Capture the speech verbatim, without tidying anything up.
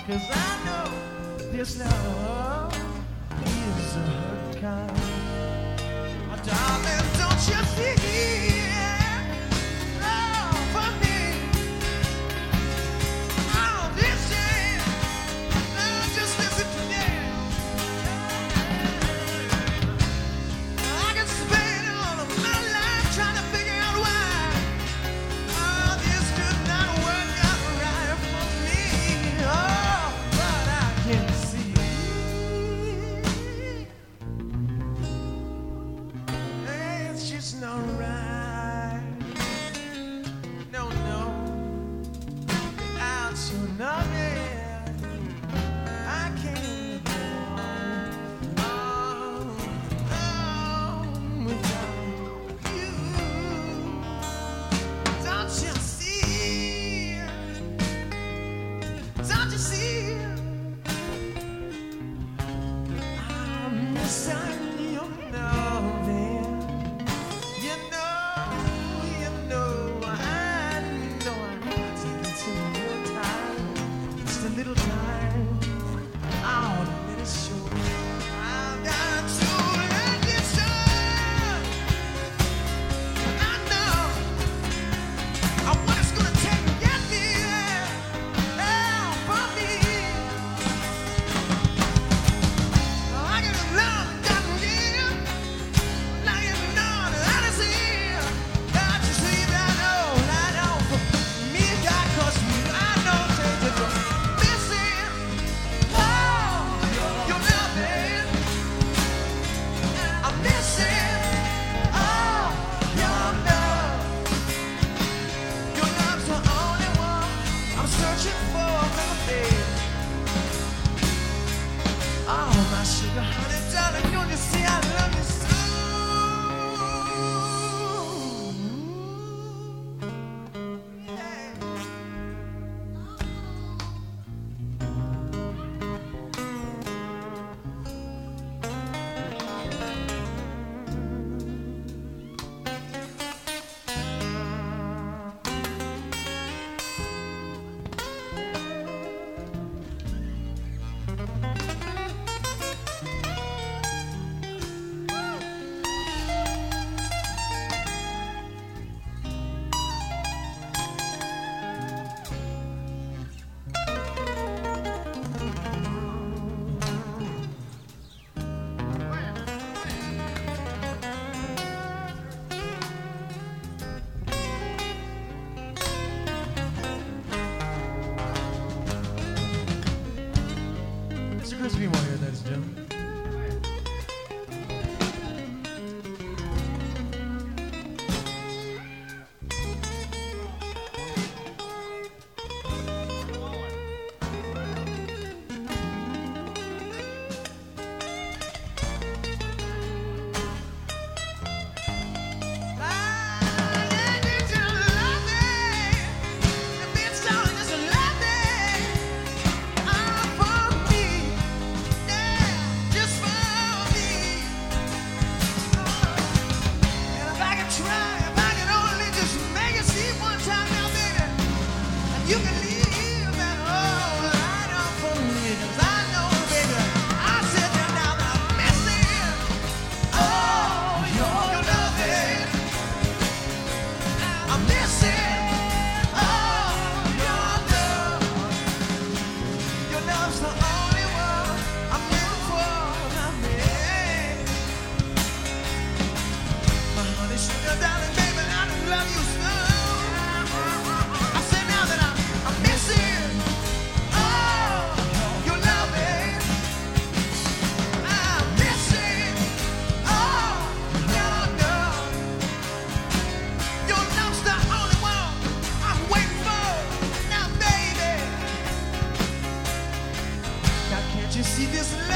'cause I know this love is a hurt kind. Oh, darling, don't you see love for me? Oh, this is love, just listen to me. I can spend all of my life trying to figure out why. Oh, this did not work out right for me. Oh, but I can see it's just not right. No, no, without you loving, I can't go on. Oh, oh, without you. Don't you see? Don't you see? I'm missing your loving. You know, you know, I know I got to get you a little time, just a little time. I want to let it show. I've got to let it show. I know what it's gonna take to get me out from me. I get love, got me. Now you know that it's here. Got to see that all I know for me, God, 'cause I know that you're missing. Oh, your loving. I'm missing. Oh, your love. Your love's the only one I'm searching for, my baby. Oh, my sugar, honey, darling, don't you see I love you so? Yeah. Mister Chris Beamore here, ladies and gentlemen. You can leave that whole line up for me, 'cause I know, baby, I said that now that I'm missing. Oh, your loving. I'm missing. Oh, your love. Your love's the only one I'm living for, my man. My honey, sugar, darling, baby, I love you so. I said now that I'm I'm missing. Oh, your loving. I'm missing. Oh, your love. Your love's the only one I'm waiting for. Now, baby. Now, can't you see this